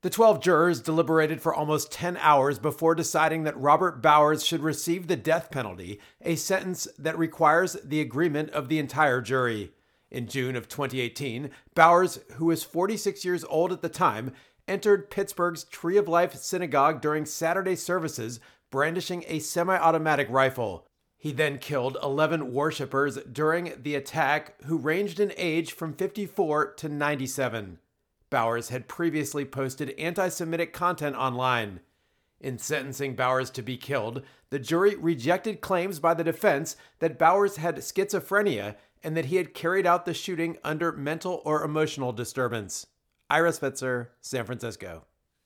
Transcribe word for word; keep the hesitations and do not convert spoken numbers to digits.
The twelve jurors deliberated for almost ten hours before deciding that Robert Bowers should receive the death penalty, a sentence that requires the agreement of the entire jury. In June of twenty eighteen, Bowers, who was forty-six years old at the time, entered Pittsburgh's Tree of Life Synagogue during Saturday services, brandishing a semi-automatic rifle. He then killed eleven worshippers during the attack who ranged in age from fifty-four to ninety-seven. Bowers had previously posted anti-Semitic content online. In sentencing Bowers to be killed, the jury rejected claims by the defense that Bowers had schizophrenia and that he had carried out the shooting under mental or emotional disturbance. Ira Spitzer, San Francisco.